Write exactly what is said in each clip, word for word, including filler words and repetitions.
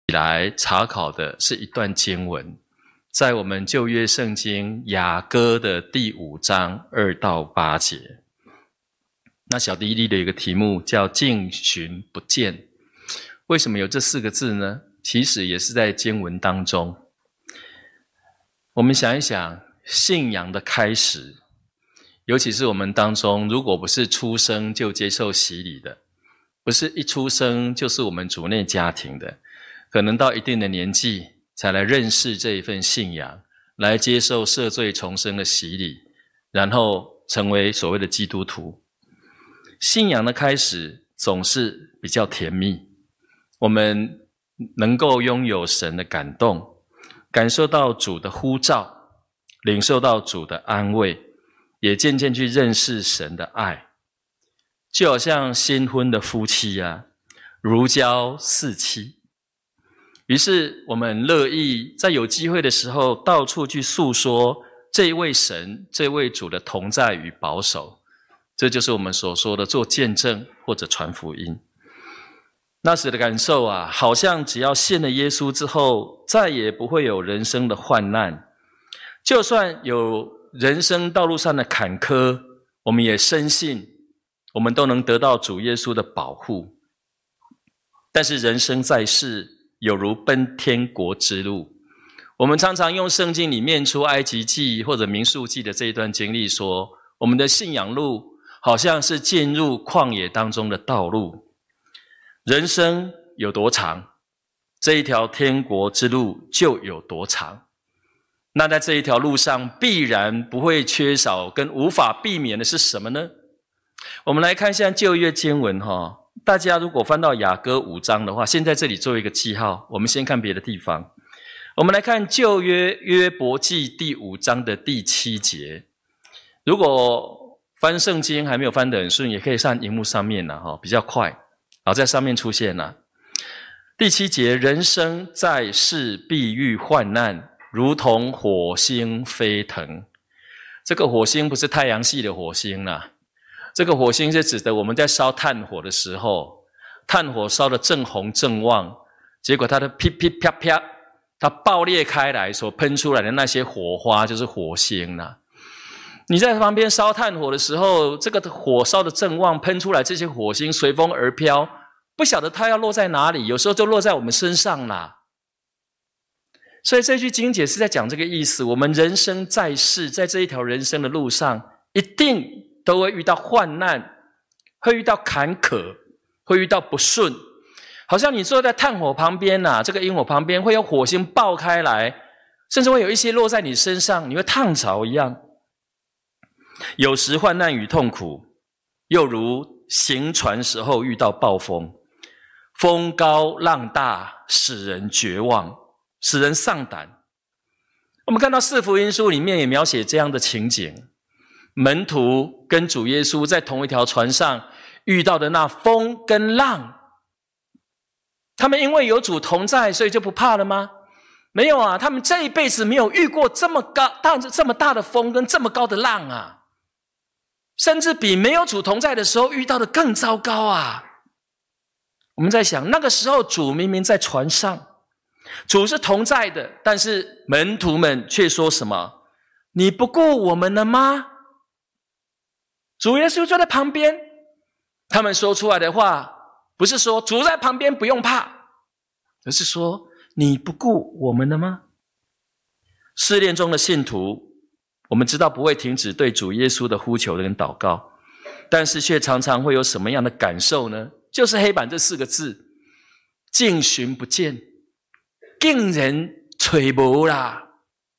来查考的是一段经文，在我们旧约圣经雅歌的第五章二到八节。那小弟弟的一个题目叫竟寻不见。为什么有这四个字呢？其实也是在经文当中。我们想一想，信仰的开始，尤其是我们当中，如果不是出生就接受洗礼的，不是一出生就是我们主内家庭的，可能到一定的年纪才来认识这一份信仰，来接受赦罪重生的洗礼，然后成为所谓的基督徒。信仰的开始总是比较甜蜜，我们能够拥有神的感动，感受到主的呼召，领受到主的安慰，也渐渐去认识神的爱。就好像新婚的夫妻啊，如胶似漆。于是我们乐意在有机会的时候到处去诉说这一位神、这位主的同在与保守。这就是我们所说的做见证或者传福音。那时的感受啊，好像只要信了耶稣之后，再也不会有人生的患难。就算有人生道路上的坎坷，我们也深信我们都能得到主耶稣的保护。但是人生在世，有如奔天国之路。我们常常用圣经里面出埃及记或者民数记的这一段经历说，我们的信仰路好像是进入旷野当中的道路。人生有多长，这一条天国之路就有多长。那在这一条路上必然不会缺少跟无法避免的是什么呢？我们来看一下旧约经文哈，大家如果翻到雅歌五章的话，先在这里做一个记号，我们先看别的地方。我们来看旧约约伯记第五章的第七节。如果翻圣经还没有翻得很顺，也可以上荧幕上面啦哈，比较快。好，在上面出现了第七节，人生在世必遇患难，如同火星飞腾。这个火星不是太阳系的火星啦，这个火星是指的我们在烧炭火的时候，炭火烧得正红正旺，结果它的噼噼啪啪，它爆裂开来所喷出来的那些火花就是火星啦。你在旁边烧炭火的时候，这个火烧得正旺，喷出来这些火星随风而飘，不晓得它要落在哪里，有时候就落在我们身上啦。所以这句经解是在讲这个意思，我们人生在世，在这一条人生的路上，一定都会遇到患难，会遇到坎坷，会遇到不顺。好像你坐在炭火旁边啊，这个萤火旁边会有火星爆开来，甚至会有一些落在你身上，你会烫着一样。有时患难与痛苦，又如行船时候遇到暴风，风高浪大，使人绝望，使人丧胆。我们看到四福音书里面也描写这样的情景，门徒跟主耶稣在同一条船上遇到的那风跟浪，他们因为有主同在，所以就不怕了吗？没有啊，他们这一辈子没有遇过这么高大这么大的风跟这么高的浪啊，甚至比没有主同在的时候遇到的更糟糕啊。我们在想，那个时候主明明在船上，主是同在的，但是门徒们却说什么？你不顾我们了吗？主耶稣就在旁边，他们说出来的话不是说主在旁边不用怕，而是说你不顾我们了吗？试炼中的信徒，我们知道不会停止对主耶稣的呼求跟祷告，但是却常常会有什么样的感受呢？就是黑板这四个字，竟寻不见，竟然找无啦，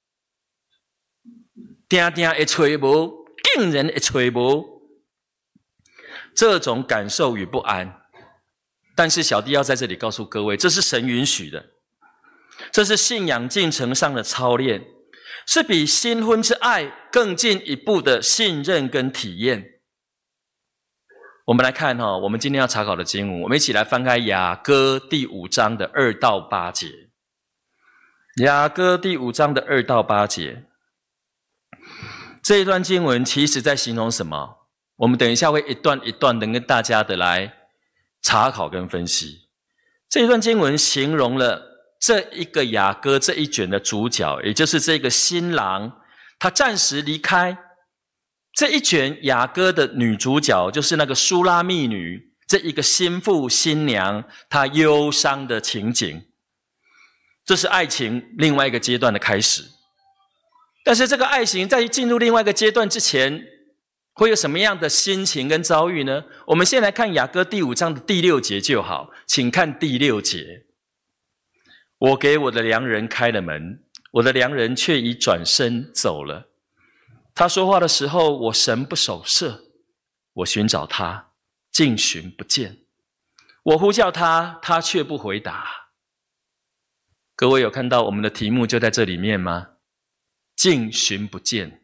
定定会找无，竟然会找无，这种感受与不安。但是小弟要在这里告诉各位，这是神允许的，这是信仰进程上的操练，是比新婚之爱更进一步的信任跟体验。我们来看哈、哦，我们今天要查考的经文，我们一起来翻开雅歌第五章的二到八节。雅歌第五章的二到八节，这一段经文其实在形容什么？我们等一下会一段一段的跟大家的来查考跟分析。这一段经文形容了这一个雅歌这一卷的主角，也就是这个新郎，他暂时离开。这一卷雅歌的女主角，就是那个书拉密女，这一个新妇新娘，她忧伤的情景。这是爱情另外一个阶段的开始。但是这个爱情在进入另外一个阶段之前，会有什么样的心情跟遭遇呢？我们先来看雅歌第五章的第六节就好，请看第六节。我给我的良人开了门，我的良人却已转身走了。他说话的时候，我神不守舍，我寻找他，竟寻不见。我呼叫他，他却不回答。各位有看到我们的题目就在这里面吗？竟寻不见。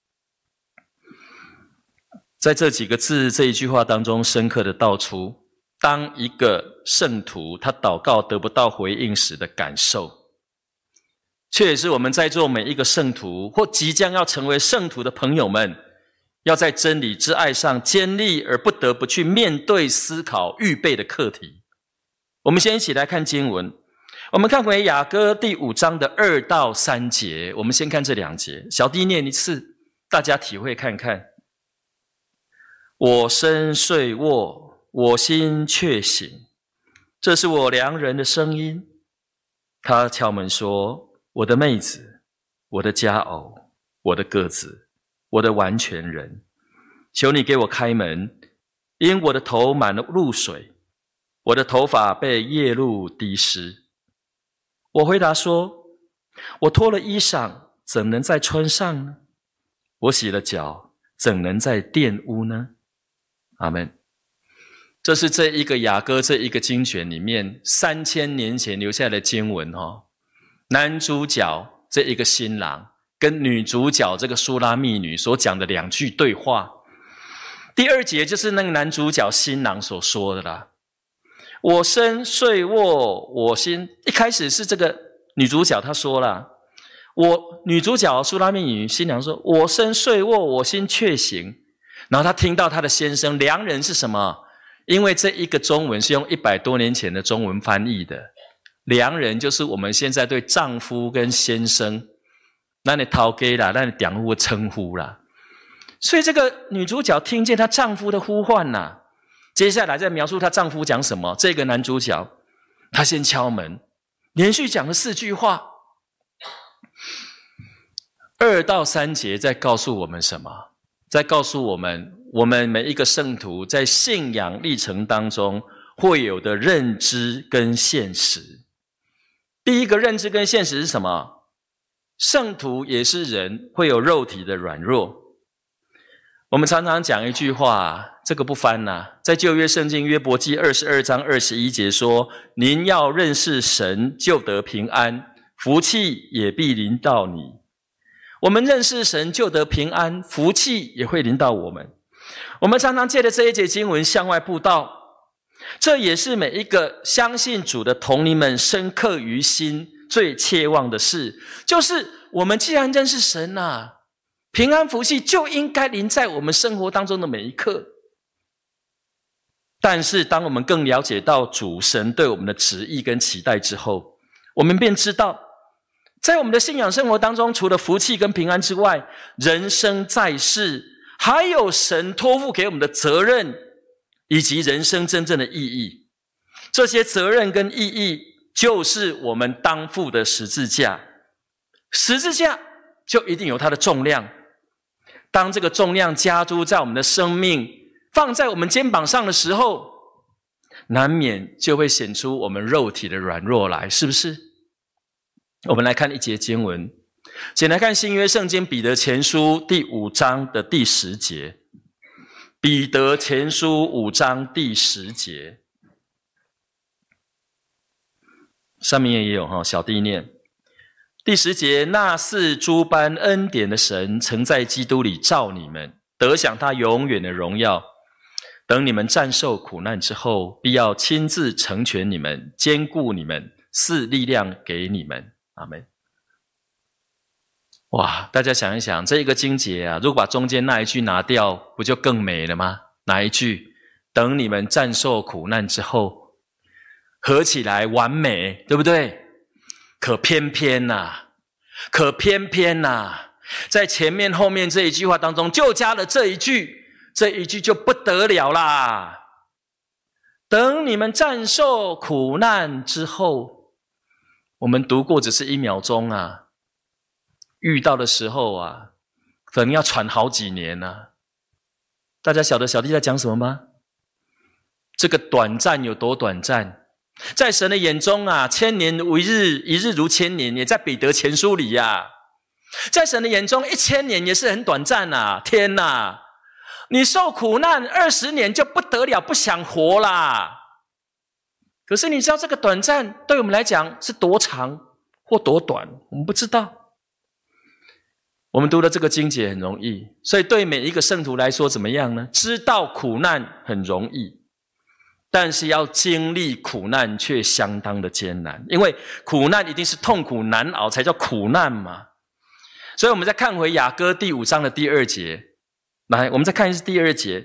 在这几个字这一句话当中，深刻的道出当一个圣徒他祷告得不到回应时的感受，却也是我们在座每一个圣徒或即将要成为圣徒的朋友们，要在真理之爱上坚立而不得不去面对、思考、预备的课题。我们先一起来看经文，我们看回雅歌第五章的二到三节，我们先看这两节，小弟念一次，大家体会看看。我身睡卧，我心却醒，这是我良人的声音。他敲门说，我的妹子，我的佳偶，我的鸽子，我的完全人，求你给我开门，因我的头满了露水，我的头发被夜露滴湿。我回答说，我脱了衣裳，怎能再穿上呢？我洗了脚，怎能再玷污呢？阿们。这是这一个雅歌这一个经卷里面三千年前留下来的经文哦。男主角这一个新郎跟女主角这个书拉密女所讲的两句对话。第二节就是那个男主角新郎所说的啦。我身睡卧，我心，一开始是这个女主角她说啦，我女主角书拉密女新娘说，我身睡卧，我心却醒。然后她听到她的先生良人是什么？因为这一个中文是用一百多年前的中文翻译的，良人就是我们现在对丈夫跟先生那你讨给啦，那你点呼称呼啦。所以这个女主角听见她丈夫的呼唤啦，接下来再描述她丈夫讲什么。这个男主角他先敲门，连续讲了四句话。二到三节在告诉我们什么？在告诉我们，我们每一个圣徒在信仰历程当中会有的认知跟现实。第一个认知跟现实是什么？圣徒也是人，会有肉体的软弱。我们常常讲一句话，这个不翻啦，在旧约圣经约伯记二十二章二十一节说，您要认识神，就得平安，福气也必临到你。我们认识神就得平安，福气也会临到我们。我们常常借着这一节经文向外布道，这也是每一个相信主的同灵们深刻于心最切望的事，就是我们既然认识神啊，平安福气就应该临在我们生活当中的每一刻。但是当我们更了解到主神对我们的旨意跟期待之后，我们便知道在我们的信仰生活当中，除了福气跟平安之外，人生在世还有神托付给我们的责任，以及人生真正的意义。这些责任跟意义就是我们当负的十字架。十字架就一定有它的重量，当这个重量加诸在我们的生命，放在我们肩膀上的时候，难免就会显出我们肉体的软弱来，是不是？我们来看一节经文，先来看新约圣经彼得前书第五章的第十节。彼得前书五章第十节，上面也有哈，小弟念。第十节，那似诸般恩典的神，曾在基督里召你们，得享他永远的荣耀。等你们战胜苦难之后，必要亲自成全你们，坚固你们，赐力量给你们。阿们。哇，大家想一想，这一个经节啊，如果把中间那一句拿掉，不就更美了吗？哪一句？等你们战胜苦难之后，合起来完美，对不对？ 可偏偏呐、啊，可偏偏呐、啊，在前面后面这一句话当中，就加了这一句，这一句就不得了啦。等你们战胜苦难之后，我们读过只是一秒钟啊，遇到的时候啊，可能要喘好几年啊。大家晓得小弟在讲什么吗？这个短暂有多短暂？在神的眼中啊，千年如一日，一日如千年，也在彼得前书里呀、啊。在神的眼中，一千年也是很短暂啊！天哪，你受苦难二十年就不得了，不想活啦。可是你知道这个短暂对我们来讲是多长或多短？我们不知道。我们读的这个经节很容易，所以对每一个圣徒来说怎么样呢？知道苦难很容易。但是要经历苦难却相当的艰难，因为苦难一定是痛苦难熬才叫苦难嘛。所以我们再看回雅歌第五章的第二节，来，我们再看一次第二节。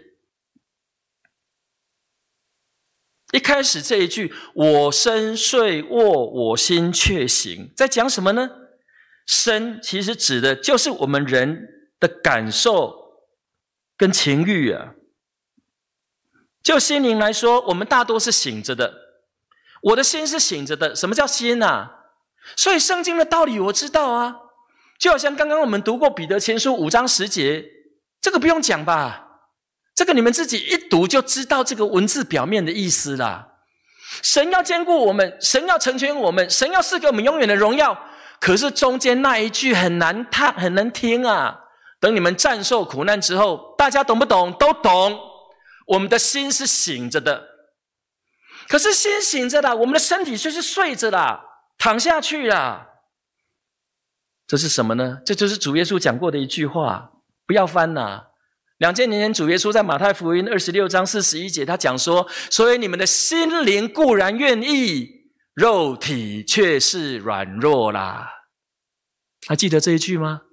一开始这一句“我身睡卧，我心却醒”，在讲什么呢？身其实指的就是我们人的感受跟情欲啊。就心灵来说，我们大多是醒着的，我的心是醒着的。什么叫心啊？所以圣经的道理我知道啊，就好像刚刚我们读过彼得前书五章十节，这个不用讲吧，这个你们自己一读就知道这个文字表面的意思啦。神要兼顾我们，神要成全我们，神要赐给我们永远的荣耀，可是中间那一句很难看，很难听啊。等你们战胜苦难之后，大家懂不懂？都懂。我们的心是醒着的，可是心醒着啦，我们的身体却是睡着啦，躺下去啦。这是什么呢？这就是主耶稣讲过的一句话，不要翻啦。两千年前主耶稣在马太福音二十六章四十一节，他讲说，所以你们的心灵固然愿意，肉体却是软弱啦。还记得这一句吗？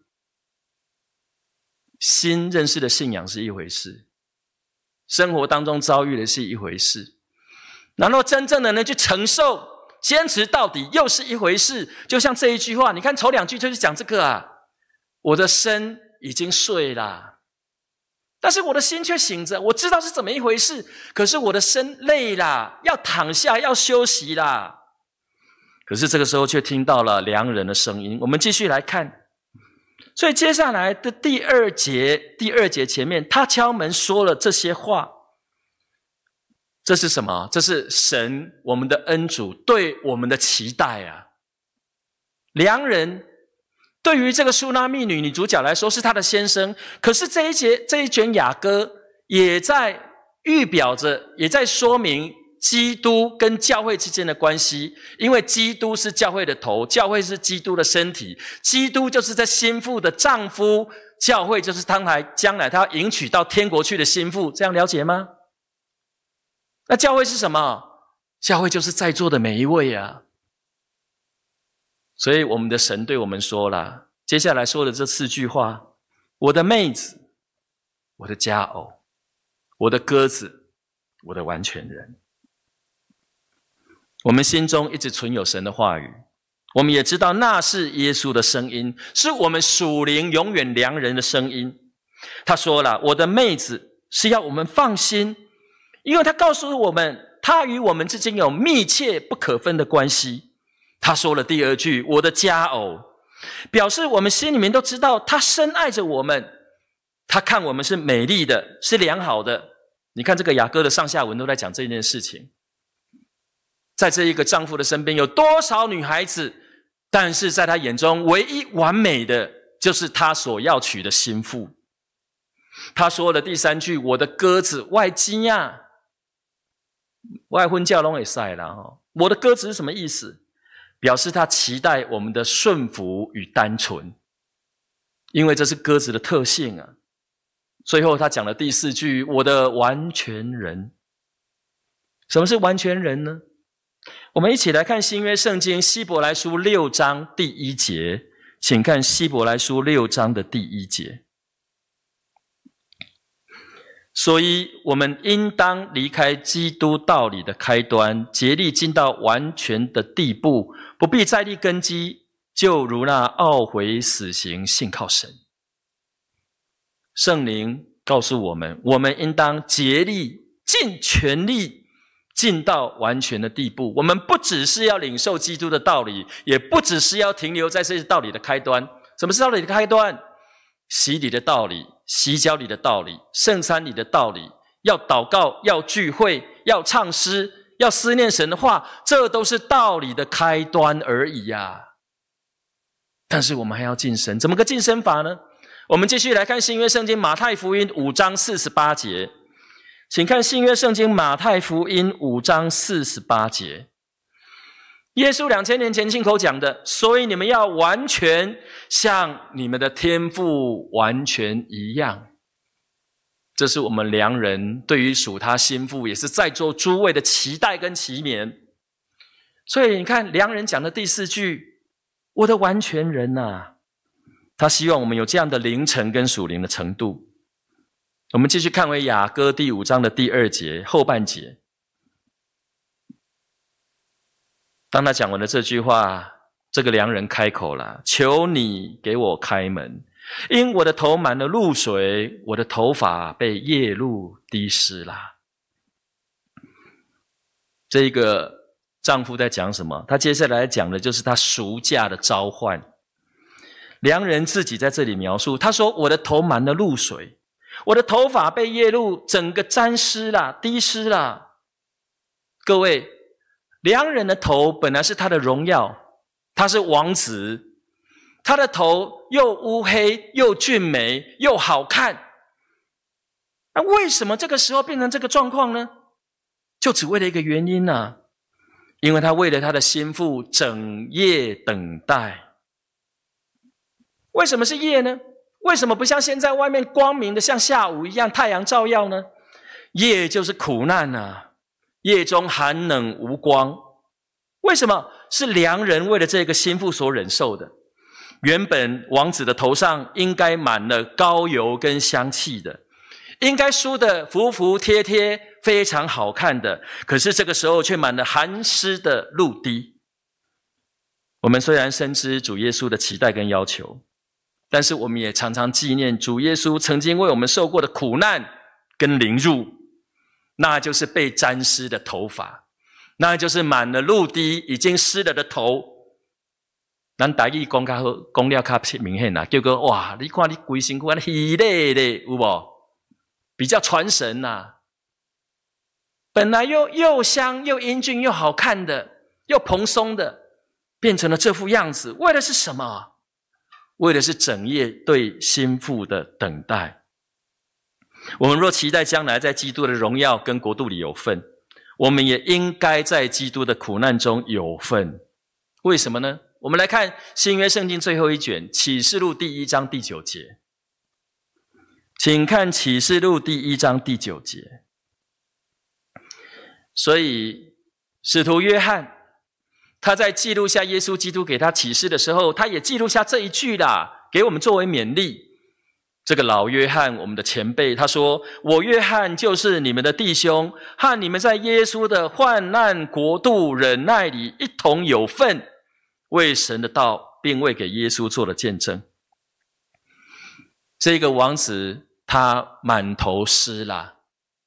心认识的信仰是一回事，生活当中遭遇的是一回事，然后真正的呢去承受坚持到底又是一回事。就像这一句话，你看头两句就是讲这个啊，我的身已经睡了，但是我的心却醒着，我知道是怎么一回事，可是我的身累了，要躺下，要休息啦。可是这个时候却听到了良人的声音。我们继续来看，所以接下来的第二节，第二节前面他敲门说了这些话，这是什么？这是神我们的恩主对我们的期待啊。良人对于这个书拉密女女主角来说是她的先生，可是这一节这一卷雅歌也在预表着，也在说明基督跟教会之间的关系，因为基督是教会的头，教会是基督的身体，基督就是在心腹的丈夫，教会就是将来将来他要迎娶到天国去的心腹，这样了解吗？那教会是什么？教会就是在座的每一位啊。所以我们的神对我们说了，接下来说的这四句话：我的妹子，我的佳偶，我的鸽子，我的完全人。我们心中一直存有神的话语，我们也知道那是耶稣的声音，是我们属灵永远良人的声音。他说了，我的妹子，是要我们放心，因为他告诉我们，他与我们之间有密切不可分的关系。他说了第二句，我的佳偶，表示我们心里面都知道他深爱着我们，他看我们是美丽的，是良好的。你看这个雅歌的上下文都在讲这件事情。在这一个丈夫的身边有多少女孩子，但是在他眼中唯一完美的就是他所要娶的心腹。他说了第三句，我的鸽子外基啊，外婚教拢也晒了哈。我的鸽子是什么意思？表示他期待我们的顺服与单纯，因为这是鸽子的特性啊。最后他讲了第四句，我的完全人。什么是完全人呢？我们一起来看新约圣经希伯来书六章第一节，请看希伯来书六章的第一节。 所以我们应当离开基督道理的开端，竭力进到完全的地步，不必再立根基，就如那懊悔死刑信靠神。圣灵告诉我们，我们应当竭力尽全力进到完全的地步。我们不只是要领受基督的道理，也不只是要停留在这些道理的开端。什么是道理的开端？洗礼的道理，洗脚礼的道理，圣餐礼的道理，要祷告，要聚会，要唱诗，要思念神的话，这都是道理的开端而已呀、啊。但是我们还要进深，怎么个进深法呢？我们继续来看新约圣经马太福音五章四十八节，请看新约圣经马太福音五章四十八节。耶稣两千年前亲口讲的，所以你们要完全像你们的天父完全一样。这是我们良人对于属他心腹，也是在座诸位的期待跟期勉。所以你看良人讲的第四句，我的完全人啊，他希望我们有这样的灵程跟属灵的程度。我们继续看回雅歌第五章的第二节后半节。当他讲完了这句话，这个良人开口了，求你给我开门，因我的头满了露水，我的头发被夜露滴湿了。这个丈夫在讲什么？他接下来讲的就是他赎价的召唤。良人自己在这里描述，他说我的头满了露水，我的头发被夜露整个沾湿了，滴湿了。各位，良人的头本来是他的荣耀，他是王子，他的头又乌黑又俊美又好看，那为什么这个时候变成这个状况呢？就只为了一个原因啊，因为他为了他的心腹整夜等待。为什么是夜呢？为什么不像现在外面光明的像下午一样太阳照耀呢？夜就是苦难啊，夜中寒冷无光。为什么？是良人为了这个心腹所忍受的。原本王子的头上应该满了膏油跟香气的，应该梳得服服帖帖非常好看的，可是这个时候却满了寒湿的露滴。我们虽然深知主耶稣的期待跟要求，但是我们也常常纪念主耶稣曾经为我们受过的苦难跟凌辱，那就是被沾湿的头发，那就是满了露滴已经湿了的头。咱台语讲较好，讲了较明显啦，叫做哇，你看你规身躯安稀累咧，有无？比较传神呐、啊。本来又又香又英俊又好看的，又蓬松的，变成了这副样子，为的是什么？为的是整夜对心腹的等待。我们若期待将来在基督的荣耀跟国度里有份，我们也应该在基督的苦难中有份。为什么呢？我们来看新约圣经最后一卷启示录第一章第九节，请看启示录第一章第九节。所以使徒约翰他在记录下耶稣基督给他启示的时候，他也记录下这一句啦，给我们作为勉励。这个老约翰，我们的前辈，他说，我约翰就是你们的弟兄，和你们在耶稣的患难国度忍耐里一同有份，为神的道并为给耶稣做了见证。这个王子他满头湿啦，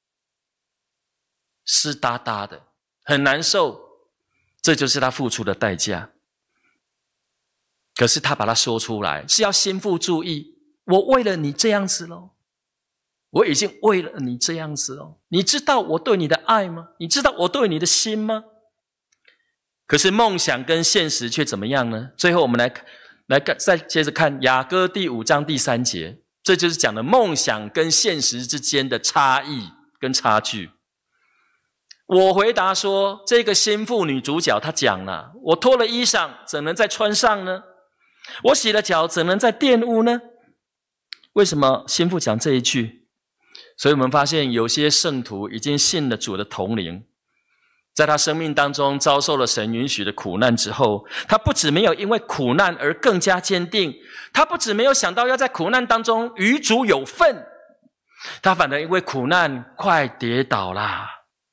湿哒哒的，很难受，这就是他付出的代价。可是他把它说出来，是要心腹注意，我为了你这样子咯，我已经为了你这样子咯，你知道我对你的爱吗？你知道我对你的心吗？可是梦想跟现实却怎么样呢？最后我们来来再接着看雅歌第五章第三节，这就是讲的梦想跟现实之间的差异跟差距。我回答说，这个心腹女主角她讲了，我脱了衣裳怎能再穿上呢？我洗了脚怎能再玷污呢？为什么心腹讲这一句？所以我们发现有些圣徒已经信了主的同灵，在他生命当中遭受了神允许的苦难之后，他不止没有因为苦难而更加坚定，他不止没有想到要在苦难当中与主有份， 他反而因为苦难快跌倒啦。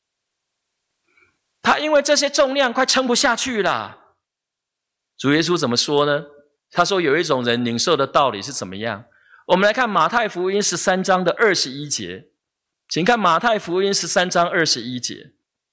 他因为这些重量快撑不下去啦。主耶稣怎么说呢？他说有一种人领受的道理是怎么样？我们来看马太福音十三章的二十一节，请看马太福音十三章二十一节。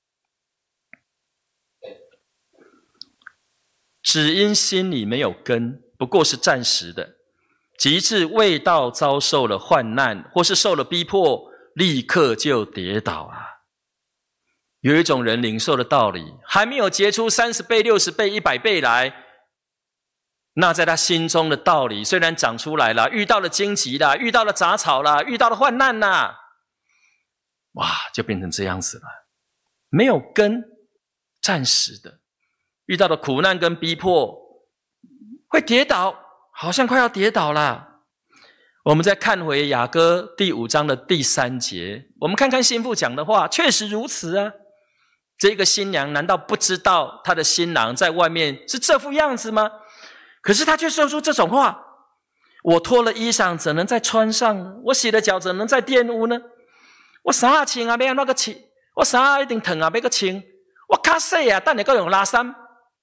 只因心里没有根，不过是暂时的，及至未到遭受了患难，或是受了逼迫，立刻就跌倒啊。有一种人领受的道理，还没有结出三十倍、六十倍、一百倍来，那在他心中的道理虽然长出来了，遇到了荆棘啦，遇到了杂草啦，遇到了患难啦，哇，就变成这样子了。没有根，暂时的，遇到了苦难跟逼迫，会跌倒，好像快要跌倒了。我们再看回雅歌第五章的第三节，我们看看新妇讲的话，确实如此啊。这个新娘难道不知道她的新郎在外面是这副样子吗？可是她却说出这种话，我脱了衣裳怎能再穿上呢？我洗了脚怎能再玷污呢？我衫啊穿啊要安怎个穿？我衫啊一定烫啊要个穿？我较细啊等下还用拉衫。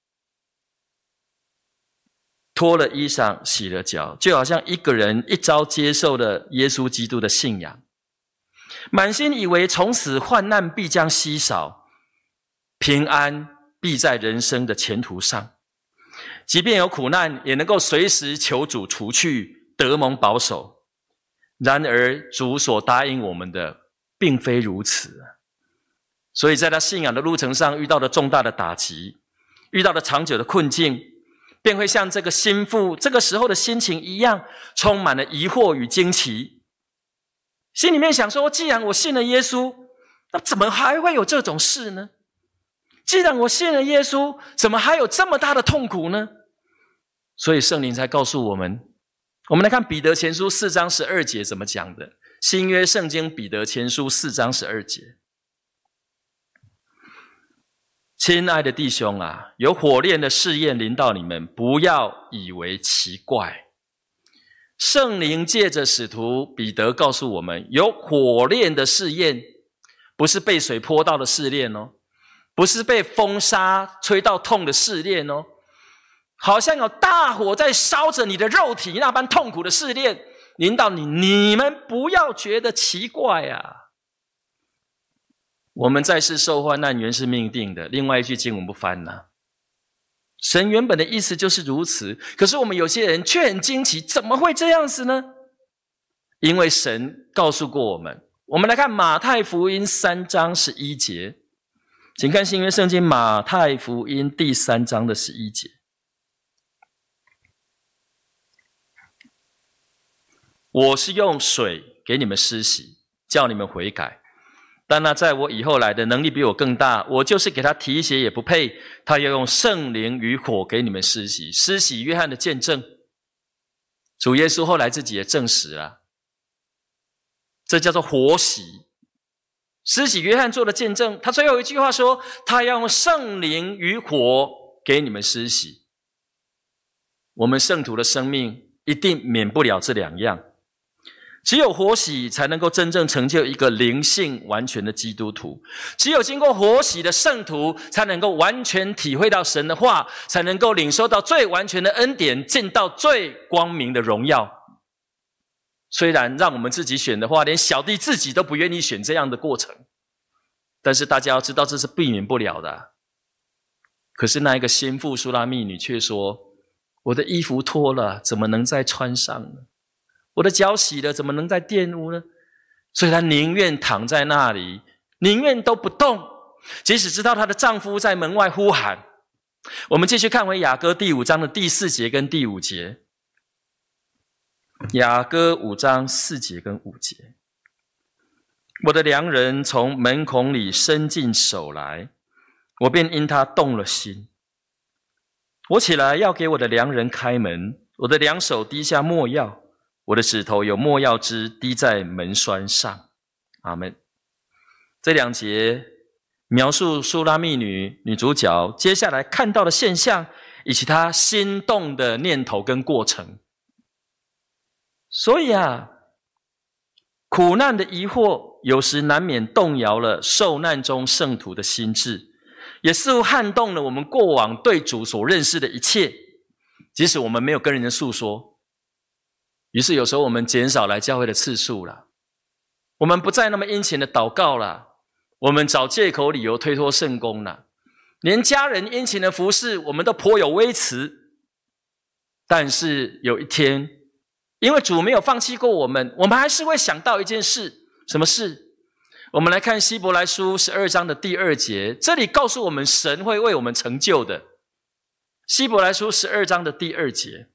脱了衣裳洗了脚，就好像一个人一朝接受了耶稣基督的信仰，满心以为从此患难必将稀少，平安必在人生的前途上，即便有苦难也能够随时求主除去，得蒙保守。然而主所答应我们的并非如此，所以在他信仰的路程上遇到了重大的打击，遇到了长久的困境，便会像这个心腹这个时候的心情一样，充满了疑惑与惊奇。心里面想说，既然我信了耶稣，那怎么还会有这种事呢？既然我信了耶稣，怎么还有这么大的痛苦呢？所以圣灵才告诉我们，我们来看彼得前书四章十二节怎么讲的。新约圣经彼得前书四章十二节，亲爱的弟兄啊，有火炼的试验临到你们，不要以为奇怪。圣灵借着使徒彼得告诉我们，有火炼的试验，不是被水泼到的试炼哦，不是被风沙吹到痛的试炼哦，好像有大火在烧着你的肉体那般痛苦的试炼临到你，你们不要觉得奇怪啊。我们在世受患难原是命定的，另外一句经文不翻了。神原本的意思就是如此，可是我们有些人却很惊奇，怎么会这样子呢？因为神告诉过我们。我们来看马太福音三章十一节，请看新约圣经马太福音第三章的十一节。我是用水给你们施洗，叫你们悔改，但那在我以后来的能力比我更大，我就是给他提鞋也不配，他要用圣灵与火给你们施洗。施洗约翰的见证，主耶稣后来自己也证实了，这叫做活洗。施洗约翰做的见证，他最后一句话说，他要用圣灵与火给你们施洗。我们圣徒的生命一定免不了这两样，只有活洗才能够真正成就一个灵性完全的基督徒，只有经过活洗的圣徒才能够完全体会到神的话，才能够领受到最完全的恩典，进到最光明的荣耀。虽然让我们自己选的话，连小弟自己都不愿意选这样的过程，但是大家要知道这是避免不了的。可是那一个心腹苏拉密女却说，我的衣服脱了，怎么能再穿上呢？我的脚洗了，怎么能再玷污呢？所以她宁愿躺在那里，宁愿都不动，即使知道她的丈夫在门外呼喊。我们继续看回雅歌第五章的第四节跟第五节。雅歌五章四节跟五节，我的良人从门孔里伸进手来，我便因他动了心。我起来要给我的良人开门，我的两手滴下没药，我的指头有没药汁滴在门栓上。阿们。这两节描述苏拉密女女主角接下来看到的现象，以及她心动的念头跟过程。所以啊， 苦难的疑惑有时难免动摇了受难中圣徒的心智，也似乎撼动了我们过往对主所认识的一切，即使我们没有跟人家诉说。于是有时候我们减少来教会的次数了，我们不再那么殷勤的祷告了，我们找借口理由推脱圣工了，连家人殷勤的服侍我们都颇有微词。但是有一天，因为主没有放弃过我们，我们还是会想到一件事。什么事？我们来看希伯来书十二章的第二节，这里告诉我们神会为我们成就的。希伯来书十二章的第二节，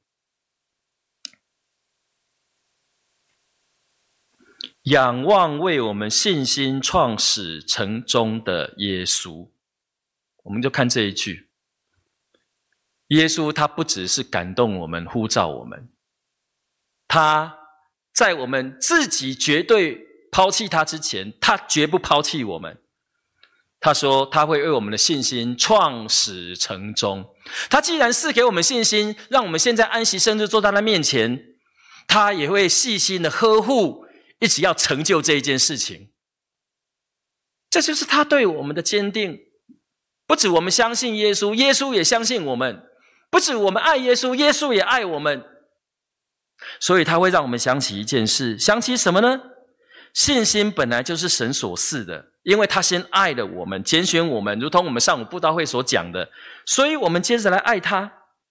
仰望为我们信心创始成终的耶稣。我们就看这一句，耶稣他不只是感动我们，呼召我们，他在我们自己绝对抛弃他之前，他绝不抛弃我们。他说他会为我们的信心创始成终。他既然赐给我们信心，让我们现在安息生日坐在他面前，他也会细心的呵护，一直要成就这一件事情。这就是他对我们的坚定。不止我们相信耶稣，耶稣也相信我们；不止我们爱耶稣，耶稣也爱我们。所以他会让我们想起一件事，想起什么呢？信心本来就是神所赐的，因为他先爱了我们，拣选我们，如同我们上午布道会所讲的，所以我们接着来爱他。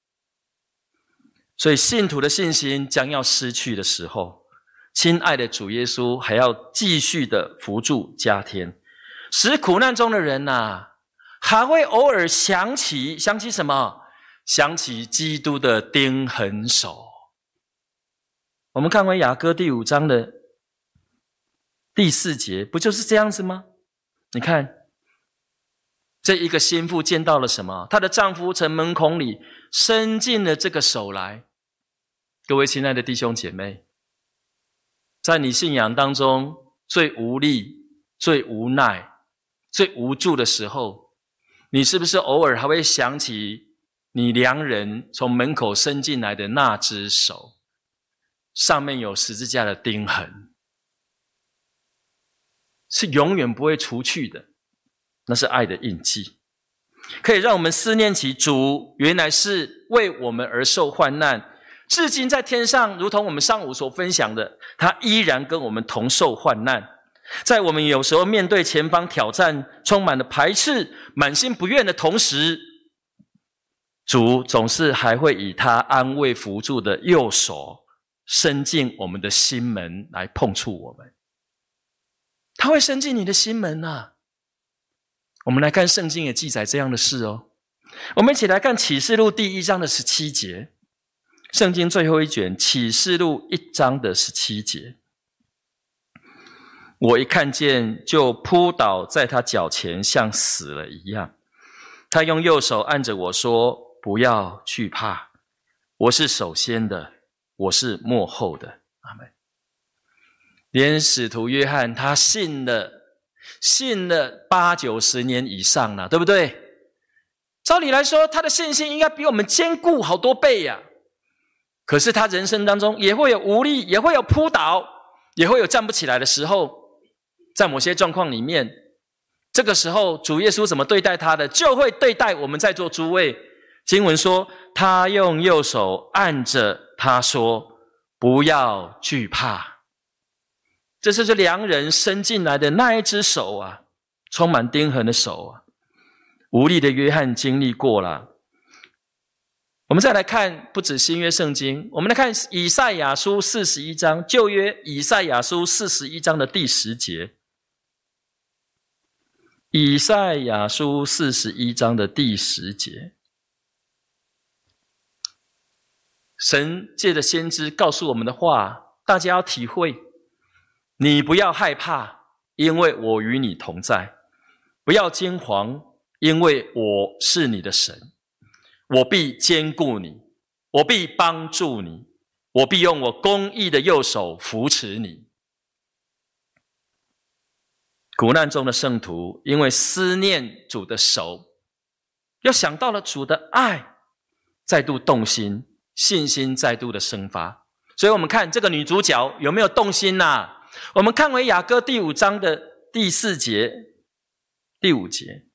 所以信徒的信心将要失去的时候，亲爱的主耶稣还要继续的扶助加添，使苦难中的人啊，还会偶尔想起想起什么？想起基督的钉痕手。我们看回雅歌第五章的第四节，不就是这样子吗？你看，这一个心妇见到了什么？她的丈夫从门孔里伸进了这个手来。各位亲爱的弟兄姐妹，在你信仰当中最无力、最无奈、最无助的时候，你是不是偶尔还会想起你良人从门口伸进来的那只手，上面有十字架的钉痕，是永远不会除去的，那是爱的印记，可以让我们思念起主原来是为我们而受患难，至今在天上，如同我们上午所分享的，他依然跟我们同受患难。在我们有时候面对前方挑战，充满了排斥，满心不愿的同时，主总是还会以他安慰扶助的右手伸进我们的心门来碰触我们。他会伸进你的心门啊！我们来看圣经也记载这样的事哦。我们一起来看启示录第一章的十七节，圣经最后一卷启示录一章的十七节。我一看见就扑倒在他脚前，像死了一样。他用右手按着我说，不要惧怕，我是首先的，我是末后的。阿们。连使徒约翰他信了信了八九十年以上了，对不对？照理来说，他的信心应该比我们坚固好多倍呀、啊。可是他人生当中也会有无力，也会有扑倒，也会有站不起来的时候。在某些状况里面，这个时候主耶稣怎么对待他的，就会对待我们在座诸位。经文说，他用右手按着他说，不要惧怕。这是这良人伸进来的那一只手啊，充满钉痕的手啊。无力的约翰经历过了。我们再来看，不止新约圣经，我们来看以赛亚书四十一章，旧约以赛亚书四十一章的第十节。以赛亚书四十一章的第十节，神借着先知告诉我们的话，大家要体会。你不要害怕，因为我与你同在；不要惊惶，因为我是你的神。我必坚固你，我必帮助你，我必用我公义的右手扶持你。苦难中的圣徒，因为思念主的手，又想到了主的爱，再度动心，信心再度的生发。所以我们看这个女主角有没有动心啊？ 我们看回雅歌第五章的第四节、第五节。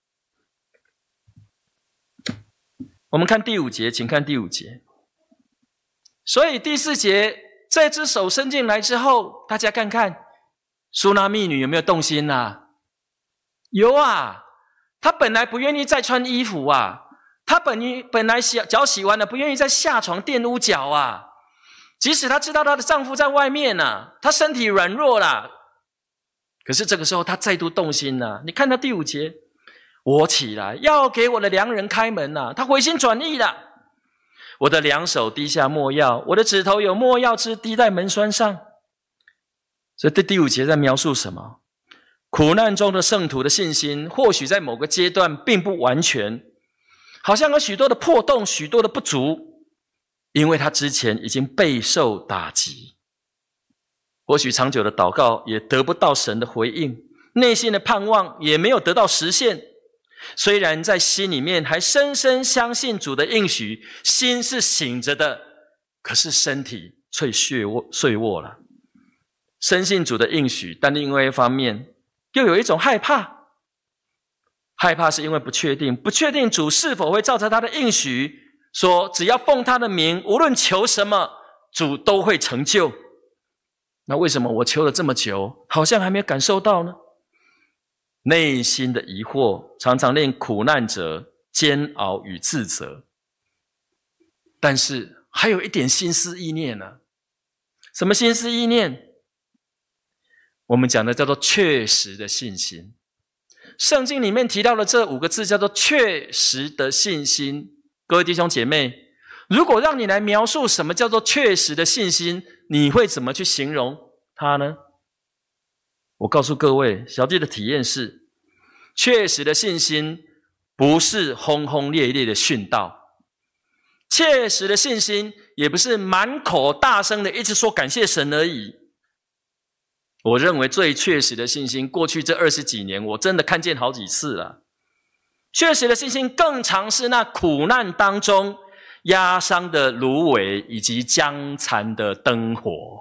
我们看第五节，请看第五节。所以第四节，这只手伸进来之后，大家看看，苏拉密女有没有动心啊？有啊，她本来不愿意再穿衣服啊，她本本来洗脚洗完了，不愿意再下床玷污脚啊。即使她知道她的丈夫在外面啊，她身体软弱啦，可是这个时候她再度动心了。你看到第五节，我起来要给我的良人开门啊，她回心转意了。我的两手滴下没药，我的指头有没药汁滴在门栓上。所以这第五节在描述什么？苦难中的圣徒的信心，或许在某个阶段并不完全，好像有许多的破洞，许多的不足，因为他之前已经备受打击。或许长久的祷告也得不到神的回应，内心的盼望也没有得到实现。虽然在心里面还深深相信主的应许，心是醒着的，可是身体却睡卧睡卧了。深信主的应许，但另外一方面又有一种害怕。害怕是因为不确定，不确定主是否会照着他的应许说，只要奉他的名，无论求什么，主都会成就。那为什么我求了这么久，好像还没有感受到呢？内心的疑惑常常令苦难者煎熬与自责，但是还有一点心思意念呢、啊？什么心思意念？我们讲的叫做确实的信心。圣经里面提到的这五个字叫做确实的信心。各位弟兄姐妹，如果让你来描述什么叫做确实的信心，你会怎么去形容它呢？我告诉各位，小弟的体验是，确实的信心不是轰轰烈烈的训道，确实的信心也不是满口大声的一直说感谢神而已。我认为最确实的信心，过去这二十几年我真的看见好几次了。确实的信心更常是那苦难当中压伤的芦苇以及将残的灯火。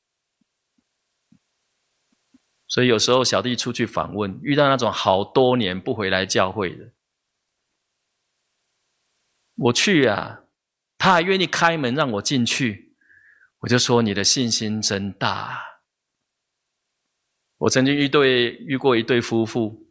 所以有时候小弟出去访问，遇到那种好多年不回来教会的，我去啊，他还愿意开门让我进去，我就说你的信心真大。我曾经遇对遇过一对夫妇，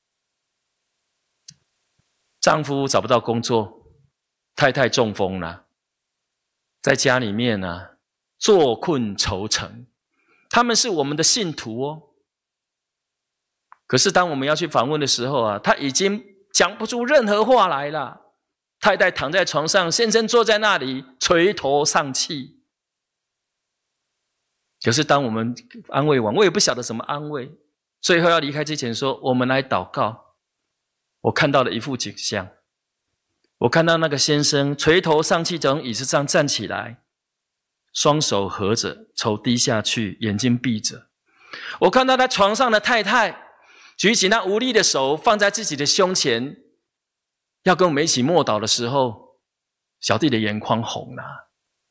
丈夫找不到工作，太太中风了，在家里面啊坐困愁城。他们是我们的信徒哦。可是当我们要去访问的时候啊，他已经讲不出任何话来了。太太躺在床上，先生坐在那里垂头丧气。可是当我们安慰完，我也不晓得怎么安慰，最后要离开之前说，我们来祷告。我看到了一幅景象，我看到那个先生垂头丧气从椅子上站起来，双手合着，头低下去，眼睛闭着。我看到他床上的太太举起那无力的手放在自己的胸前，要跟我们一起默祷的时候，小弟的眼眶红了。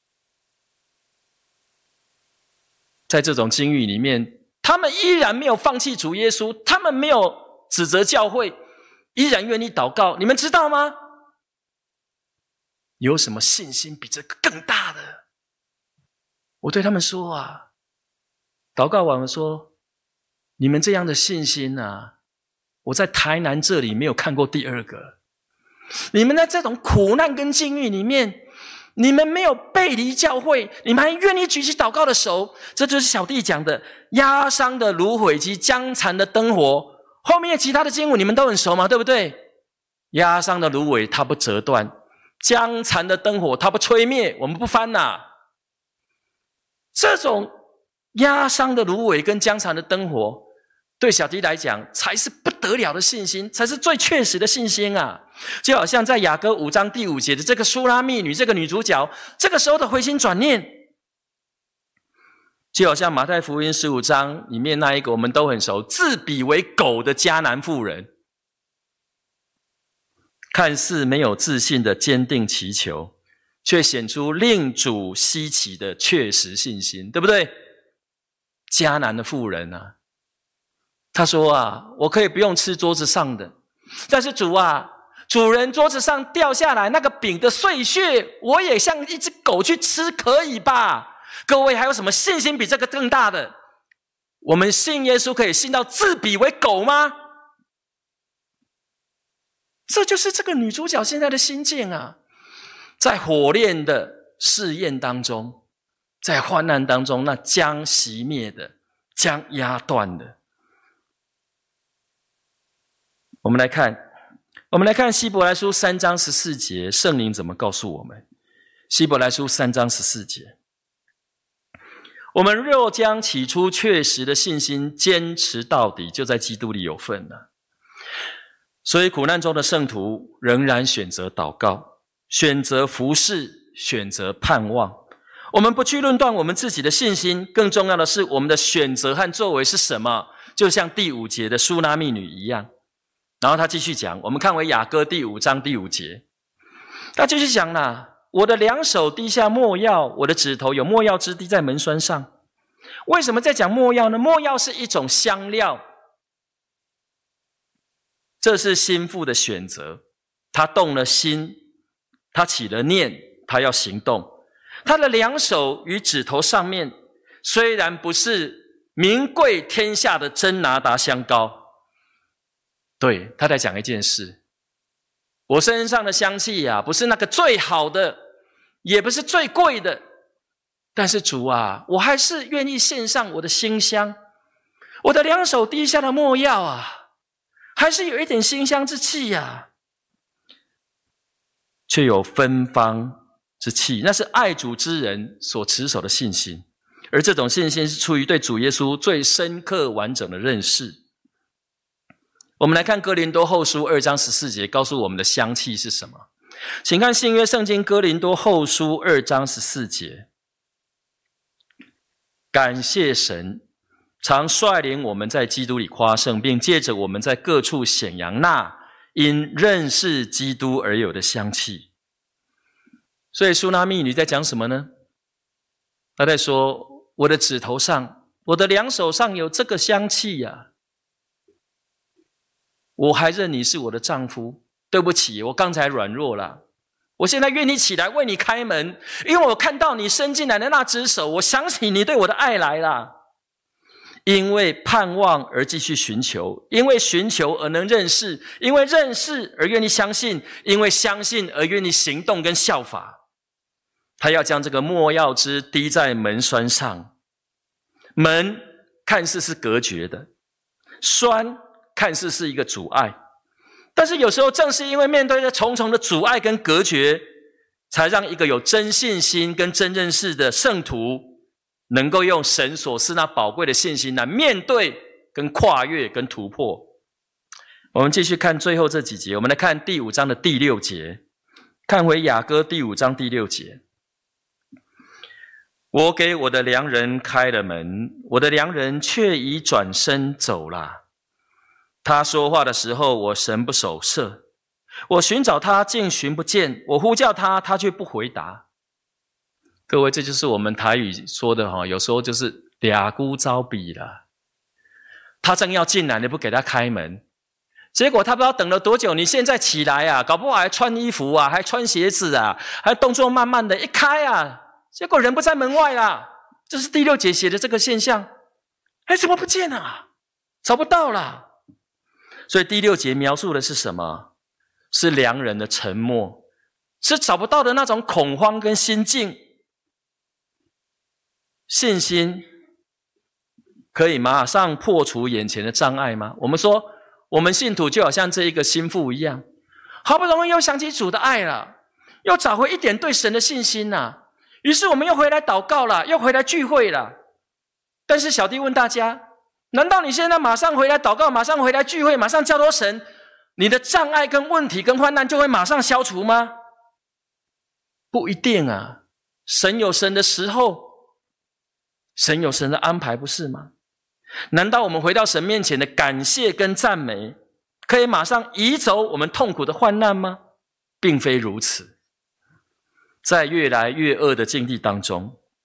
在这种境遇里面，他们依然没有放弃主耶稣，他们没有指责教会，依然愿意祷告。你们知道吗？有什么信心比这个更大的？我对他们说啊，祷告完了说，你们这样的信心啊，我在台南这里没有看过第二个。你们在这种苦难跟境遇里面，你们没有背离教会，你们还愿意举起祷告的手，这就是小弟讲的压伤的芦苇及将残的灯火。后面其他的经文你们都很熟嘛，对不对？压伤的芦苇它不折断，将残的灯火它不吹灭，我们不翻呐。这种压伤的芦苇跟将残的灯火，对小弟来讲才是不得了的信心，才是最确实的信心啊！就好像在雅歌五章第五节的这个书拉密女，这个女主角，这个时候的回心转念，就好像马太福音十五章里面那一个我们都很熟，自比为狗的迦南妇人，看似没有自信的坚定祈求，却显出令主稀奇的确实信心，对不对？ 迦南的妇人啊，他说啊，我可以不用吃桌子上的，但是主啊，主人桌子上掉下来那个饼的碎屑，我也像一只狗去吃，可以吧？各位还有什么信心比这个更大的？我们信耶稣可以信到自比为狗吗？这就是这个女主角现在的心境啊，在火炼的试验当中，在患难当中，那将熄灭的，将压断的。我们来看，我们来看希伯来书三章十四节，圣灵怎么告诉我们？希伯来书三章十四节，我们若将起初确实的信心坚持到底，就在基督里有份了。所以苦难中的圣徒仍然选择祷告，选择服侍，选择盼望。我们不去论断我们自己的信心，更重要的是我们的选择和作为是什么，就像第五节的书拉密女一样。然后他继续讲，我们看为雅歌第五章第五节，他继续讲啦，我的两手滴下没药，我的指头有没药汁滴在门栓上。为什么在讲没药呢？没药是一种香料，这是心腹的选择，他动了心，他起了念，他要行动。他的两手与指头上面虽然不是名贵天下的真拿达香膏，对，他在讲一件事，我身上的香气啊，不是那个最好的，也不是最贵的，但是主啊，我还是愿意献上我的馨香。我的两手滴下的没药啊，还是有一点馨香之气啊，却有芬芳之气，那是爱主之人所持守的信心，而这种信心是出于对主耶稣最深刻完整的认识。我们来看哥林多后书二章十四节，告诉我们的香气是什么。请看新约圣经哥林多后书二章十四节，感谢神常率领我们在基督里夸胜，并借着我们在各处显扬那因认识基督而有的香气。所以书拉密女在讲什么呢？她在说，我的指头上，我的两手上有这个香气呀、啊，我还认你是我的丈夫，对不起，我刚才软弱了，我现在愿意起来为你开门，因为我看到你伸进来的那只手，我想起你对我的爱来了。因为盼望而继续寻求，因为寻求而能认识，因为认识而愿意相信，因为相信而愿意行动跟效法。他要将这个没药汁滴在门栓上，门看似是隔绝的，栓看似是一个阻碍，但是有时候正是因为面对着重重的阻碍跟隔绝，才让一个有真信心跟真认识的圣徒能够用神所赐那宝贵的信心来面对跟跨越跟突破。我们继续看最后这几节，我们来看第五章的第六节，看回雅歌第五章第六节，我给我的良人开了门，我的良人却已转身走了。他说话的时候，我神不守舍，我寻找他竟寻不见，我呼叫他，他却不回答。各位，这就是我们台语说的哈，有时候就是俩姑招比了。他正要进来，你不给他开门，结果他不知道等了多久，你现在起来啊，搞不好还穿衣服啊，还穿鞋子啊，还动作慢慢的一开啊，结果人不在门外啦。这是第六节写的这个现象。哎，怎么不见啊？找不到啦。所以第六节描述的是什么？是良人的沉默，是找不到的那种恐慌跟心境。信心可以马上破除眼前的障碍吗？我们说，我们信徒就好像这一个心腹一样，好不容易又想起主的爱了，又找回一点对神的信心了，于是我们又回来祷告了，又回来聚会了。但是小弟问大家，难道你现在马上回来祷告，马上回来聚会，马上交托神，你的障碍跟问题跟患难就会马上消除吗？不一定啊，神有神的时候，神有神的安排，不是吗？难道我们回到神面前的感谢跟赞美，可以马上移走我们痛苦的患难吗？并非如此。在越来越恶的境地当中，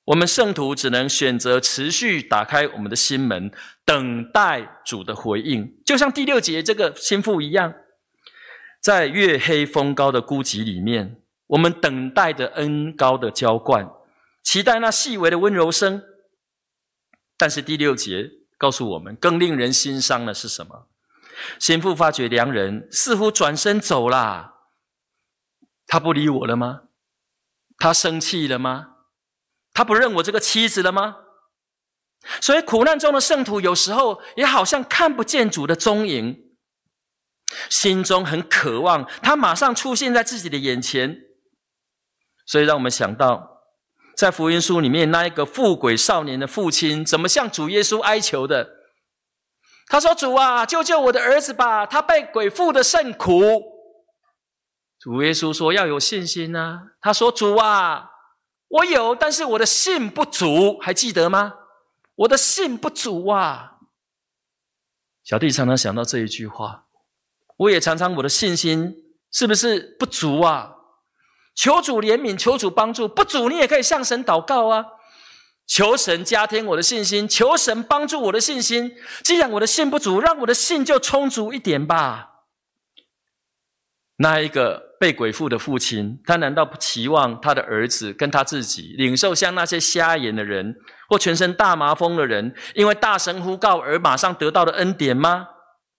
我们圣徒只能选择持续打开我们的心门，等待主的回应，就像第六节这个心腹一样，在月黑风高的孤寂里面，我们等待着恩膏的浇灌，期待那细微的温柔声。但是第六节告诉我们，更令人心伤的是什么？心腹发觉良人似乎转身走啦，他不理我了吗？他生气了吗？他不认我这个妻子了吗？所以苦难中的圣徒有时候也好像看不见主的踪影，心中很渴望他马上出现在自己的眼前。所以让我们想到在福音书里面那一个富鬼少年的父亲怎么向主耶稣哀求的。他说，主啊，救救我的儿子吧，他被鬼附得甚苦。主耶稣说要有信心啊。他说，主啊，我有，但是我的信不足，还记得吗？我的信不足啊。小弟常常想到这一句话，我也常常我的信心是不是不足啊？求主怜悯，求主帮助，不足你也可以向神祷告啊。求神加添我的信心，求神帮助我的信心。既然我的信不足，让我的信就充足一点吧。那一个被鬼附的父亲，他难道不期望他的儿子跟他自己领受像那些瞎眼的人或全身大麻风的人因为大声呼告而马上得到的恩典吗？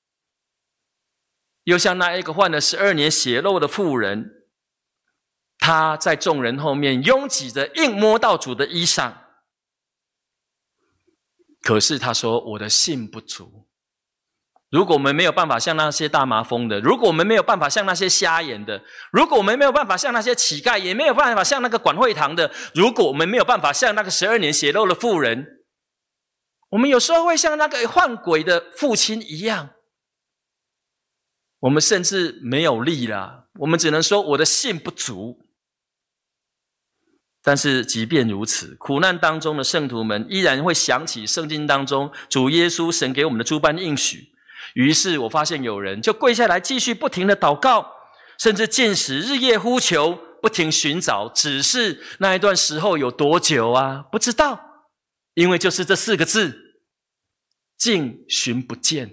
又像那一个患了十二年血漏的妇人，他在众人后面拥挤着硬摸到主的衣裳，可是他说，我的信不足。如果我们没有办法像那些大麻风的，如果我们没有办法像那些瞎眼的，如果我们没有办法像那些乞丐，也没有办法像那个管会堂的，如果我们没有办法像那个十二年血漏的妇人，我们有时候会像那个患鬼的父亲一样，我们甚至没有力了，我们只能说我的信不足。但是即便如此，苦难当中的圣徒们依然会想起圣经当中主耶稣神给我们的诸般应许。于是我发现有人就跪下来继续不停的祷告，甚至禁食，日夜呼求，不停寻找，只是那一段时候有多久啊？不知道，因为就是这四个字，竟寻不见。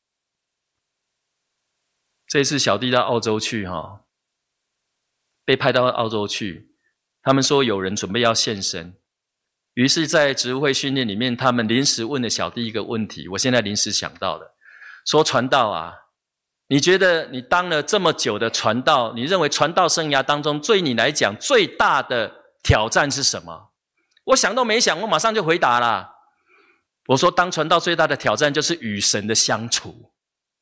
这一次小弟到澳洲去哈，被派到澳洲去，他们说有人准备要献身，于是在职务会训练里面，他们临时问了小弟一个问题，我现在临时想到的，说传道啊，你觉得你当了这么久的传道，你认为传道生涯当中对你来讲最大的挑战是什么？我想都没想，我马上就回答了。我说当传道最大的挑战就是与神的相处，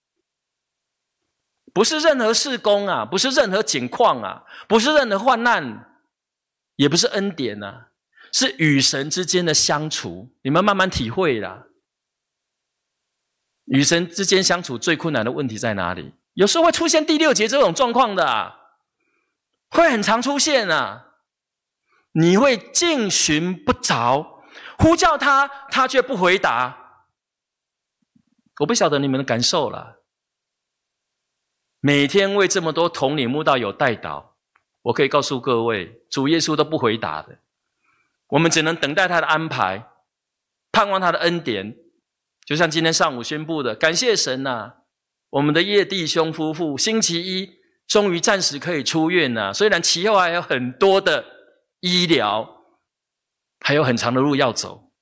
不是任何事工啊，不是任何境况啊，不是任何患难，也不是恩典啊，是与神之间的相处。你们慢慢体会啦。与神之间相处最困难的问题在哪里？有时候会出现第六节这种状况的啊，会很常出现啊。你会竟寻不着，呼叫他，他却不回答。我不晓得你们的感受啦。每天为这么多同龄慕道友代祷，我可以告诉各位，主耶稣都不回答的。我们只能等待他的安排，盼望他的恩典。就像今天上午宣布的，感谢神啊，我们的叶弟兄夫妇星期一终于暂时可以出院了，虽然其后还有很多的医疗，还有很长的路要走。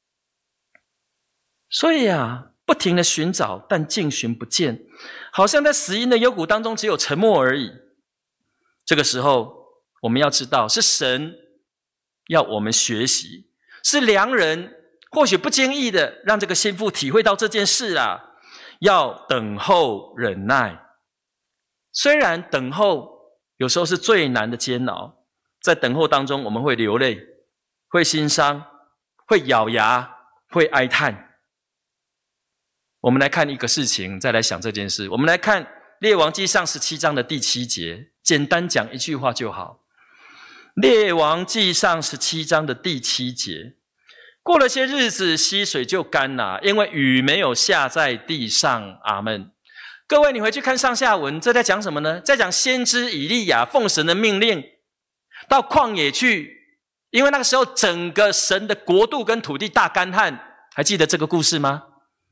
所以啊，不停的寻找，但竟寻不见，好像在死荫的幽谷当中只有沉默而已。这个时候我们要知道，是神要我们学习，是良人或许不经意的让这个心腹体会到这件事啊，要等候忍耐。虽然等候有时候是最难的煎熬，在等候当中我们会流泪，会心伤，会咬牙，会哀叹。我们来看一个事情，再来想这件事。我们来看列王记上十七章的第七节，简单讲一句话就好。列王记上十七章的第七节，过了些日子，溪水就干了，因为雨没有下在地上。阿们。各位，你回去看上下文，这在讲什么呢？在讲先知以利亚奉神的命令到旷野去， 因为那个时候整个神的国度跟土地大干旱，还记得这个故事吗？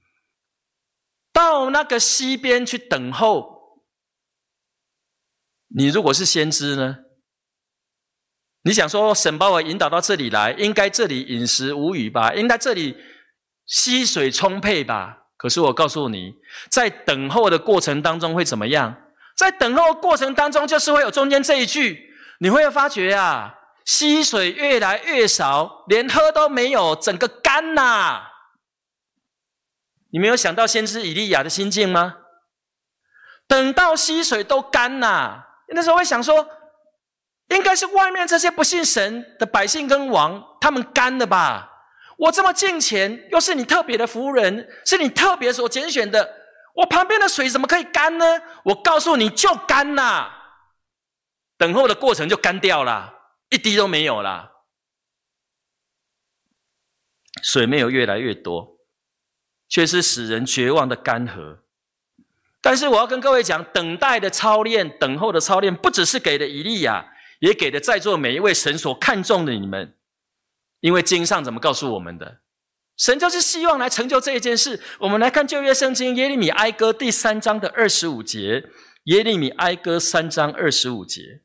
到那个西边去等候。你如果是先知呢？你想说神把我引导到这里来，应该这里饮食无余吧，应该这里溪水充沛吧。可是我告诉你，在等候的过程当中会怎么样？在等候的过程当中，就是会有中间这一句，你会发觉啊，溪水越来越少，连喝都没有，整个干呐。你没有想到先知以利亚的心境吗？等到溪水都干呐，那时候会想说，应该是外面这些不信神的百姓跟王，他们干了吧？我这么敬虔，又是你特别的服人，是你特别所拣选的，我旁边的水怎么可以干呢？我告诉你，就干啦，等候的过程就干掉了，一滴都没有了，水没有越来越多，却是使人绝望的干涸。但是我要跟各位讲，等待的操练，等候的操练，不只是给了以利亚，也给了在座每一位神所看重的你们。因为经上怎么告诉我们的？神就是希望来成就这一件事。我们来看旧约圣经耶利米哀歌第三章的二十五节，耶利米哀歌三章二十五节，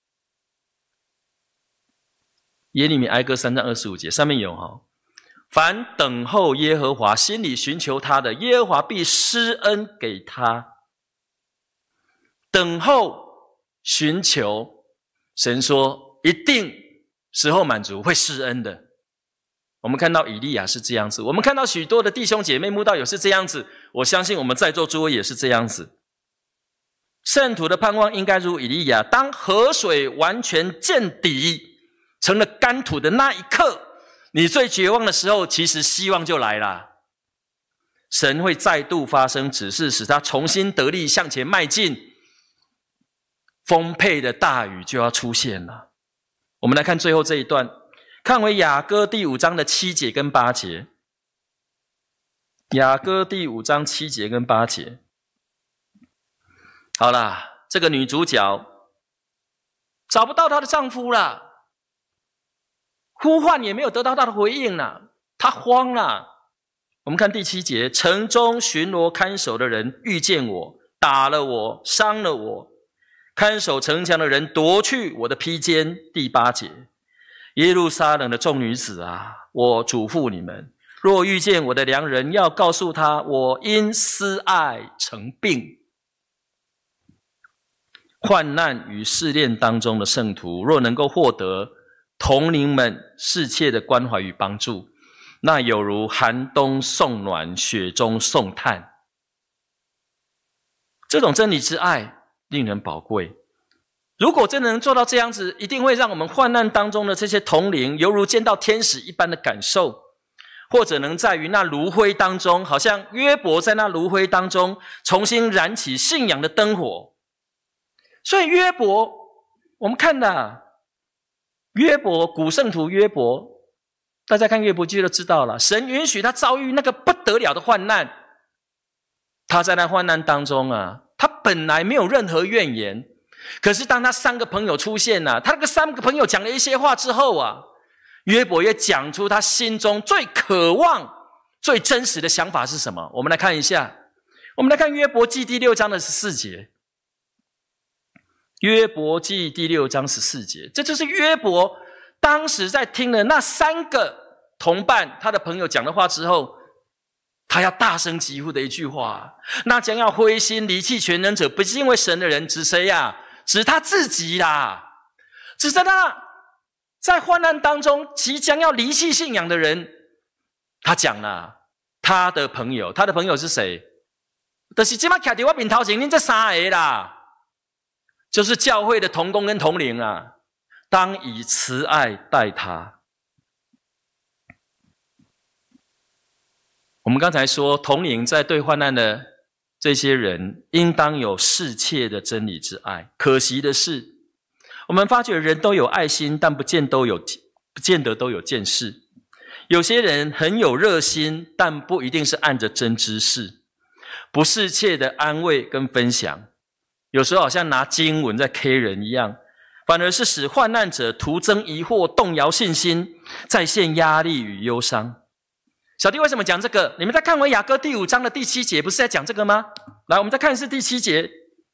耶利米哀歌三章二十五节上面有哈，凡等候耶和华，心里寻求他的，耶和华必施恩给他。等候寻求，神说一定时候满足，会施恩的。我们看到以利亚是这样子，我们看到许多的弟兄姐妹慕道友是这样子，我相信我们在座诸位也是这样子。圣徒的盼望应该如以利亚，当河水完全见底，成了干土的那一刻，你最绝望的时候，其实希望就来了。神会再度发生指示，使他重新得力向前迈进，丰沛的大雨就要出现了。我们来看最后这一段，看为雅歌第五章的七节跟八节。雅歌第五章七节跟八节。好啦，这个女主角找不到她的丈夫了，呼唤也没有得到她的回应了，她慌了。我们看第七节，城中巡逻看守的人遇见我，打了我，伤了我，看守城墙的人夺去我的披肩。第八节，耶路撒冷的众女子啊，我嘱咐你们，若遇见我的良人，要告诉他，我因思爱成病。患难与试炼当中的圣徒，若能够获得同龄们世切的关怀与帮助，那有如寒冬送暖，雪中送炭。这种真理之爱令人宝贵。如果真的能做到这样子，一定会让我们患难当中的这些同龄犹如见到天使一般的感受，或者能在于那炉灰当中，好像约伯在那炉灰当中重新燃起信仰的灯火。所以约伯，我们看的约伯，古圣徒约伯，大家看约伯记就知道了，神允许他遭遇那个不得了的患难，他在那患难当中啊，他本来没有任何怨言，可是当他三个朋友出现啊，他那个三个朋友讲了一些话之后啊，约伯也讲出他心中最渴望最真实的想法是什么。我们来看一下，我们来看约伯记第六章的十四节。约伯记第六章十四节，这就是约伯当时在听了那三个同伴他的朋友讲的话之后，他要大声疾呼的一句话：那将要灰心离弃全能者，不是因为神的人，指谁呀？指他自己啦，指着那在患难当中即将要离弃信仰的人。他讲了他的朋友，他的朋友是谁？就是现在站在我面头前你这三个啦，就是教会的同工跟同龄啊，当以慈爱待他。我们刚才说，同龄在对患难的这些人，应当有适切的真理之爱。可惜的是，我们发觉人都有爱心，但不见都有，不见得都有见识。有些人很有热心，但不一定是按着真知识，不适切的安慰跟分享。有时候好像拿经文在 K 人一样， 反而是使患难者徒增疑惑，动摇信心，再现压力与忧伤。小弟为什么讲这个？你们再看回雅歌第五章的第七节，不是在讲这个吗？来，我们再看是第七节。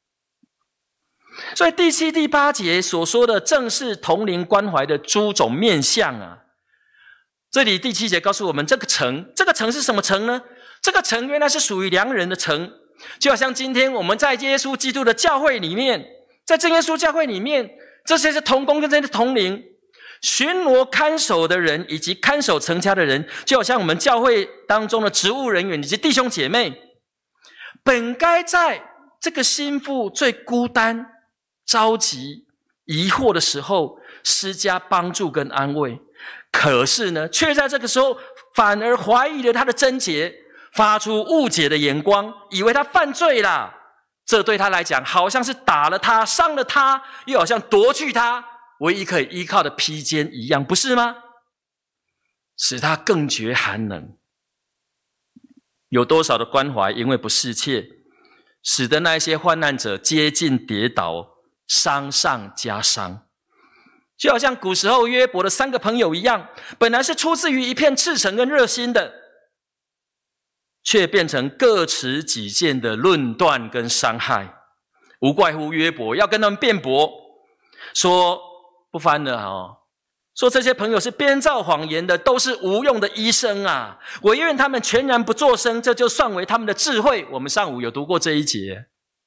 所以第七、第八节所说的正是同灵关怀的诸种面向啊。这里第七节告诉我们，这个城，这个城是什么城呢？这个城原来是属于良人的城，就好像今天我们在耶稣基督的教会里面，在真耶稣教会里面，这些是同工跟这些同灵巡逻看守的人，以及看守城家的人，就好像我们教会当中的职务人员以及弟兄姐妹，本该在这个心腹最孤单、着急、疑惑的时候施加帮助跟安慰，可是呢，却在这个时候反而怀疑了他的贞洁，发出误解的眼光，以为他犯罪了。这对他来讲好像是打了他，伤了他，又好像夺去他唯一可以依靠的披肩一样，不是吗？使他更觉寒冷。有多少的关怀因为不侍妾，使得那些患难者接近跌倒，伤上加伤。就好像古时候约伯的三个朋友一样，本来是出自于一片赤诚跟热心的，却变成各持己见的论断跟伤害。无怪乎约伯要跟他们辩驳，说不翻了哦，说这些朋友是编造谎言的，都是无用的医生啊！我愿他们全然不作声，这就算为他们的智慧。我们上午有读过这一节。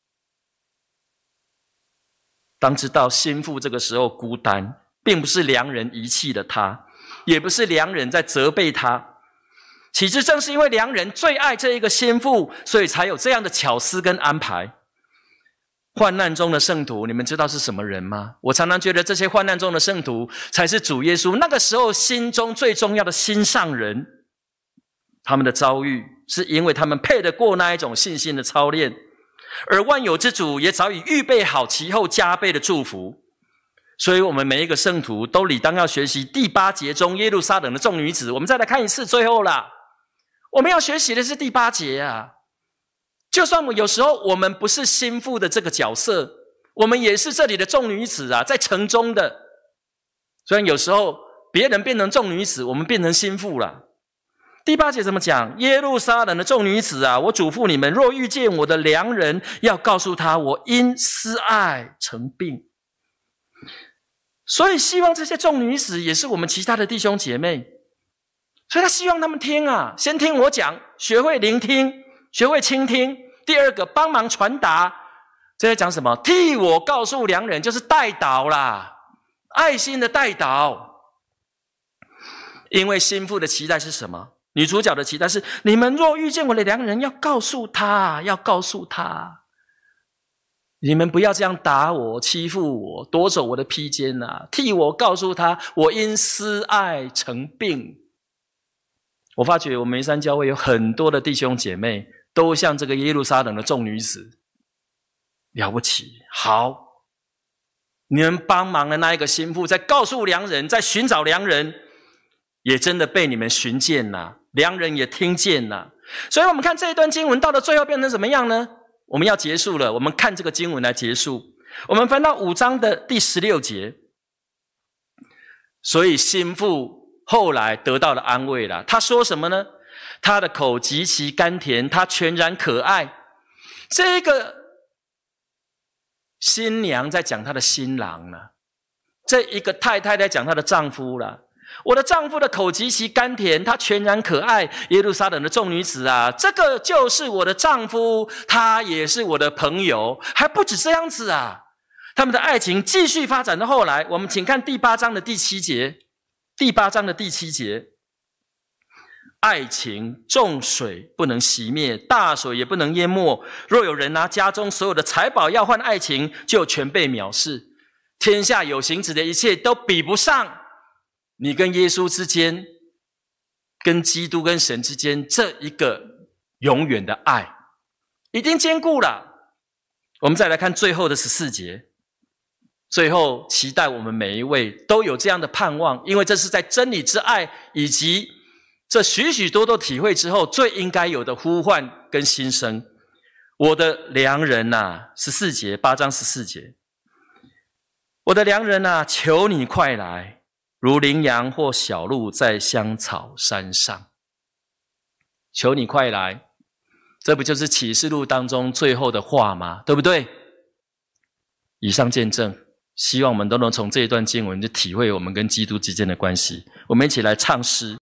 当知道心腹这个时候孤单，并不是良人遗弃了他，也不是良人在责备他，岂知正是因为良人最爱这一个心腹，所以才有这样的巧思跟安排。患难中的圣徒，你们知道是什么人吗？我常常觉得这些患难中的圣徒才是主耶稣那个时候心中最重要的心上人。他们的遭遇是因为他们配得过那一种信心的操练，而万有之主也早已预备好其后加倍的祝福。所以我们每一个圣徒都理当要学习第八节中耶路撒冷的众女子。我们再来看一次，最后啦，我们要学习的是第八节啊。就算我有时候我们不是心腹的这个角色，我们也是这里的众女子啊，在城中的。虽然有时候别人变成众女子，我们变成心腹了。第八节怎么讲？耶路撒冷的众女子啊，我嘱咐你们，若遇见我的良人，要告诉他，我因思爱成病。所以希望这些众女子也是我们其他的弟兄姐妹，所以他希望他们听啊，先听我讲，学会聆听，学会倾听。第二个，帮忙传达。这在讲什么？替我告诉良人，就是代祷啦，爱心的代祷。因为心腹的期待是什么？女主角的期待是，你们若遇见我的良人，要告诉他，要告诉他，你们不要这样打我、欺负我、夺走我的披肩啊！替我告诉他，我因思爱成病。我发觉我们梅山教会有很多的弟兄姐妹，都像这个耶路撒冷的众女子，了不起。好，你们帮忙的那一个心腹，在告诉良人，在寻找良人，也真的被你们寻见了，良人也听见了。所以我们看这一段经文到了最后变成怎么样呢？我们要结束了，我们看这个经文来结束。我们翻到五章的第十六节。所以心腹后来得到了安慰了。他说什么呢？他的口极其甘甜，他全然可爱。这个新娘在讲她的新郎了，这一个太太在讲她的丈夫了。我的丈夫的口极其甘甜，他全然可爱。耶路撒冷的众女子啊，这个就是我的丈夫，他也是我的朋友。还不止这样子啊，他们的爱情继续发展到后来。我们请看第八章的第七节。第八章的第七节，爱情重水不能熄灭，大水也不能淹没。若有人拿家中所有的财宝要换爱情，就全被藐视。天下有形质的一切都比不上你跟耶稣之间，跟基督跟神之间这一个永远的爱，已经坚固了。我们再来看最后的十四节。最后期待我们每一位都有这样的盼望，因为这是在真理之爱以及这许许多多体会之后最应该有的呼唤跟心声。我的良人啊，十四节，八章十四节。 我的良人啊，求你快来，如羚羊或小鹿在香草山上。求你快来，这不就是启示录当中最后的话吗？对不对？以上见证，希望我们都能从这一段经文就体会我们跟基督之间的关系。我们一起来唱诗。